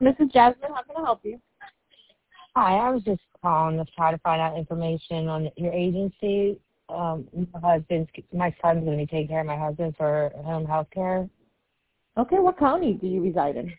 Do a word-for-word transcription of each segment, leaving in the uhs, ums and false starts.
Missus Jasmine, how can I help you? Hi, I was just calling to try to find out information on your agency. Um, my husband's, my son's going to be taking care of my husband for home health care. Okay, what county do you reside in?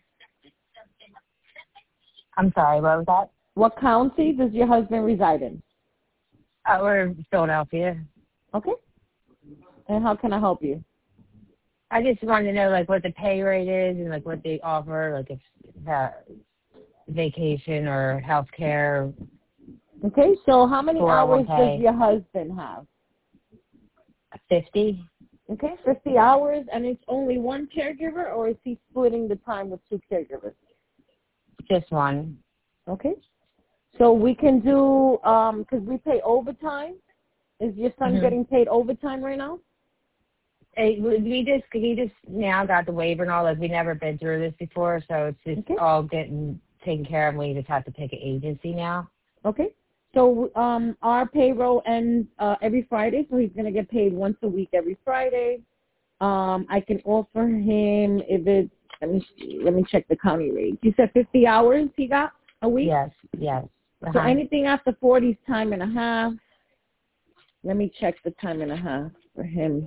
I'm sorry, what was that? What county does your husband reside in? Uh, we're in Philadelphia. Okay. And how can I help you? I just wanted to know, like, what the pay rate is and, like, what they offer, like, if uh, vacation or health care. Okay, so how many hours four oh one k. does your husband have? fifty. Okay, fifty hours, and it's only one caregiver, or is he splitting the time with two caregivers? Just one. Okay. So we can do, um, because we pay overtime. Is your son Mm-hmm. getting paid overtime right now? Hey, we just, he just now got the waiver and all, like, we never been through this before, so it's just Okay. all getting taken care of, and we just have to pick an agency now. Okay. So um, our payroll ends uh, every Friday, so he's going to get paid once a week every Friday. Um, I can offer him, if it's, let me see, let me check the county rate. You said fifty hours he got a week? Yes, yes. Uh-huh. So anything after forty is time and a half. Let me check the time and a half for him.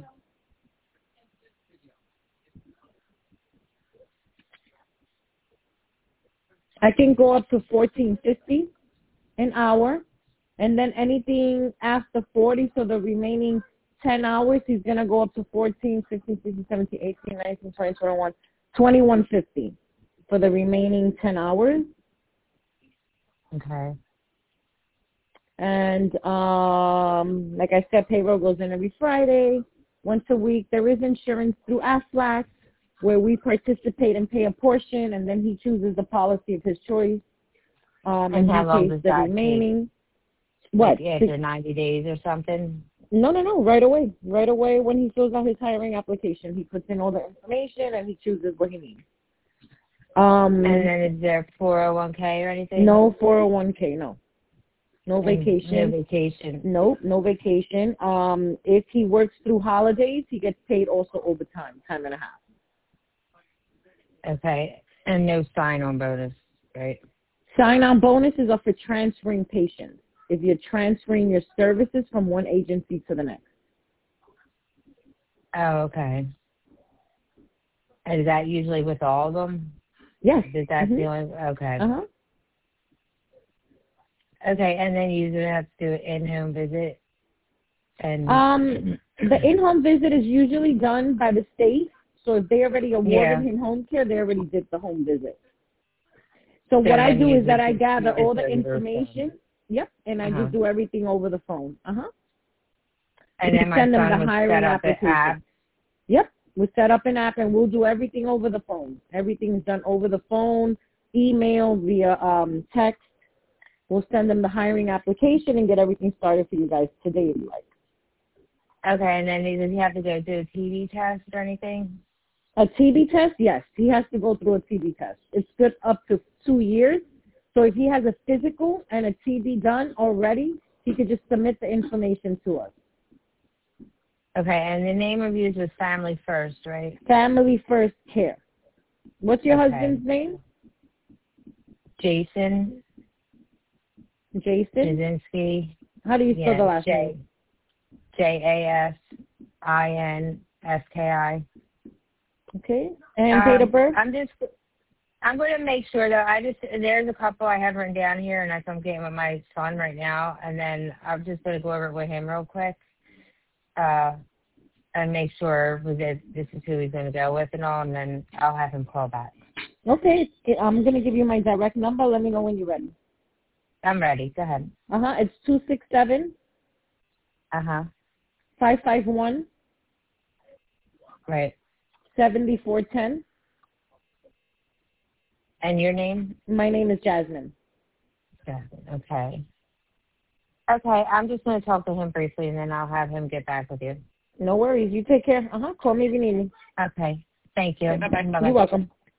I can go up to fourteen fifty an hour, and then anything after forty, so the remaining ten hours, he's gonna go up to fourteen, fifteen, sixteen, seventeen, eighteen, nineteen, twenty, twenty-one, twenty-one fifty for the remaining ten hours. Okay. And um, like I said, payroll goes in every Friday, once a week. There is insurance through AFLAC, where we participate and pay a portion, and then he chooses the policy of his choice. Um, and, And how he long pays does the that remaining. take? What? Like after ninety days or something? No, no, no. Right away. Right away when he fills out his hiring application, he puts in all the information and he chooses what he needs. Um, And then is there four oh one k or anything? No four oh one k, no. No And vacation. No vacation. Nope, no vacation. Um, if he works through holidays, he gets paid also overtime, time and a half. Okay. And no sign-on bonus, right? Sign-on bonuses are for transferring patients, if you're transferring your services from one agency to the next. Oh, okay. And is that usually with all of them? Yes. Is that mm-hmm. the only, okay. Uh-huh. Okay, and then you usually have to do an in-home visit? And Um, the in-home visit is usually done by the state, so if they already awarded yeah. him home care, they already did the home visit. So, So what I do is that I just gather all the over information, yep, and I uh-huh. just do everything over the phone. Uh-huh. And we then my send them son the would hiring set up application. an app. Yep, we set up an app and we'll do everything over the phone. Everything's done over the phone, email, via um, text. We'll send them the hiring application and get everything started for you guys today if you like. Okay, and then does he have to go do a T B test or anything? A T B test, yes. He has to go through a T B test. It's good up to two years. So if he has a physical and a T B done already, he could just submit the information to us. Okay, and the name of yours was Family First, right? Family First Care. What's your okay. husband's name? Jason. Jason? Jasinski. How do you spell yeah, the last J- name? J A S I N S K I. Okay. And um, date of birth? I'm just, I'm going to make sure that I just, there's a couple I have written down here, and I'm getting with my son right now, and then I'm just going to go over it with him real quick. Uh, and make sure that this is who he's going to go with and all, and then I'll have him call back. Okay. I'm going to give you my direct number. Let me know when you're ready. I'm ready. Go ahead. Uh-huh. It's two six seven, Uh-huh. five five one, Right. seven four one zero. And your name? My name is Jasmine. Jasmine. Okay. Okay, I'm just going to talk to him briefly, and then I'll have him get back with you. No worries. You take care. Uh-huh. Call me if you need me. Okay. Thank you. Okay, bye-bye. Bye-bye. You're welcome.